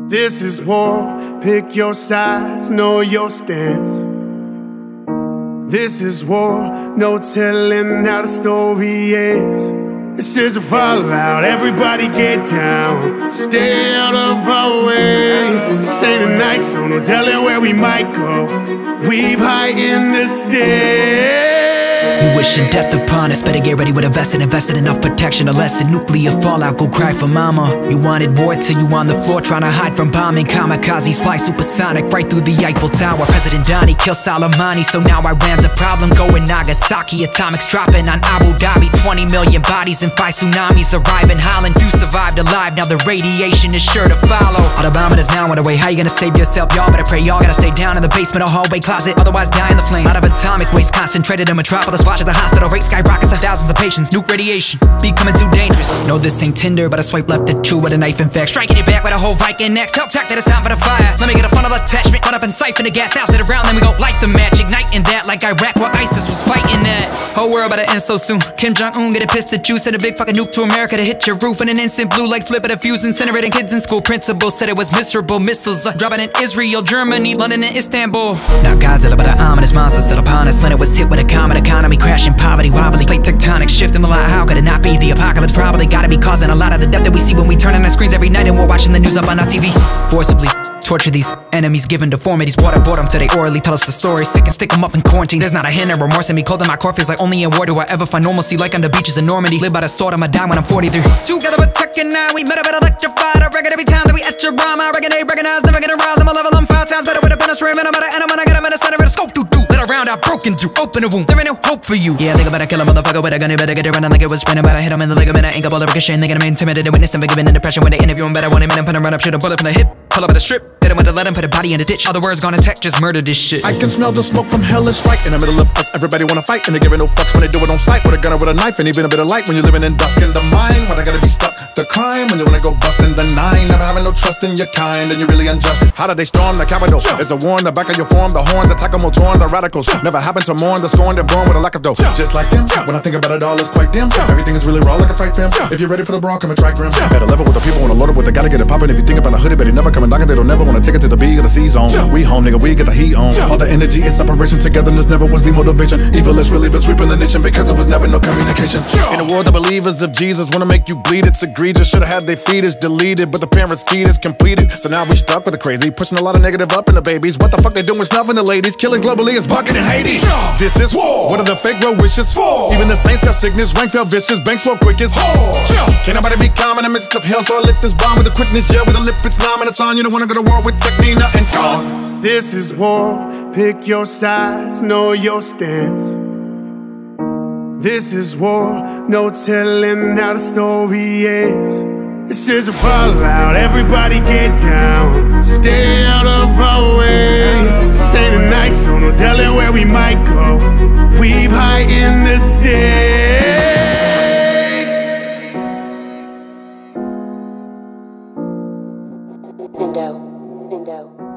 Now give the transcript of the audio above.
This is war, pick your sides, know your stance. This is war, no telling how the story ends. This is a fallout, everybody get down, stay out of our way. This ain't a nice zone, no telling where we might go. We've high in the state. You wishing death upon us, better get ready with a vest and invested enough protection. A lesson, nuclear fallout, go cry for mama. You wanted war till you on the floor trying to hide from bombing. Kamikazes fly supersonic right through the Eiffel Tower. President Donnie kill Soleimani, so now Iran's a problem. Going Nagasaki, atomics dropping on Abu Dhabi. 20 million bodies and 5 tsunamis arrive in Holland. Few survived alive, now the radiation is sure to follow. All the bombing is now underway, how you gonna save yourself? Y'all better pray, y'all gotta stay down in the basement or hallway closet, otherwise die in the flames. Out of atomic waste concentrated in metropolis. Watch as the hospital rate skyrockets to thousands of patients. Nuke radiation, becoming too dangerous. No, this ain't Tinder, but I swipe left at you with a knife in fact. Striking your back with a whole Viking next. Tell Chuck that it's time for the fire. Let me get a funnel attachment, run up and siphon the gas. Now sit around, then we go light the match. Igniting that like Iraq where ISIS was fighting that. Whole world about to end so soon. Kim Jong-un get a pissed at you. Send a big fucking nuke to America to hit your roof in an instant. Blue like flip at a fuse, incinerating kids in school. Principal said it was miserable. Missiles dropping in Israel, Germany, London, and Istanbul. Now Godzilla but the ominous monsters still upon us. Leonard was hit with a common economy crashing, poverty wobbly, plate tectonic shifting a lot. How could it not be? The apocalypse probably gotta be causing a lot of the death that we see when we turn on our screens every night and we're watching the news up on our TV. Forcibly torture these enemies, given deformities. Waterboard them till they orally tell us the story. Sick and stick them up in quarantine. There's not a hint of remorse in me. Cold in my core feels like only in war do I ever find normalcy. Like on the beaches in Normandy. Live by the sword, I'ma die when I'm 43. Together we're Tekken 9. We met up at electrified. I reckon every time that we etch your rhyme, I reckon they recognize, never gonna rise. I'm a level, I'm 5 times better with a pen and screaming. I'm about to end, I'm gonna get him in the center of the scope. Let around, I've broken through, open a wound. There ain't no hope for you. Yeah, think about to kill a motherfucker with a gun. You better get it running like it was sprinting. But I hit him in the ligament. I ain't got all the ricochet. They get him intimidated. Witness them giving the depression when they interview him. Better want him in and put him run up, shoot a bullet from the hip. Pull up at a strip, hit him with a let him put a body in the ditch. Other words gone in tech, just murder this shit. I can smell the smoke from hell is right in the middle of us. Everybody wanna fight and they giving no fucks when they do it on sight. With a gun or with a knife and even a bit of light when you're living in dusk in the mind. When I gotta be stuck, the crime when you wanna go bust in the 9. Never having no trust in your kind and you're really unjust. How did they storm the Capitol? It's a war in the back of your form. The horns attack them, will torn the radicals. Never happened to mourn the scorned and born with a lack of dough. Just like them, when I think about it all, it's quite dim. Everything is really raw like a fright film. If you're ready for the brawl, come and track grim. At a level with the people wanna load up with, they gotta get it poppin'. If you think about a hoodie, but they never come and knockin', they don't never wanna take it to the B or the C zone. We home, nigga, we get the heat on. All the energy is separation, togetherness never was the motivation. Evil has really been sweeping the nation because it was never no communication. In a world, the believers of Jesus wanna make you bleed, it's egregious. Should've had their fetus deleted, but the parents' key is completed. So now we stuck with the crazy, pushing a lot of negative up in the babies. What the fuck they doing snuffing the ladies, killing globally is bucket in Hades. This is war. What are the fake well wishes for? Even the saints have sickness, rank fell vicious, banks flow quick as whore. Can't nobody be calm in the midst of hell, so I lit this bomb with the quickness, yeah, with a lip it's 9 minutes on. You don't wanna go to war with Technina and gone. This is war, pick your sides, know your stance. This is war, no telling how the story ends. This is a fallout, everybody get down, stay out of our way. This ain't a nice zone, no telling where we might go. We've high in the stakes. Indo.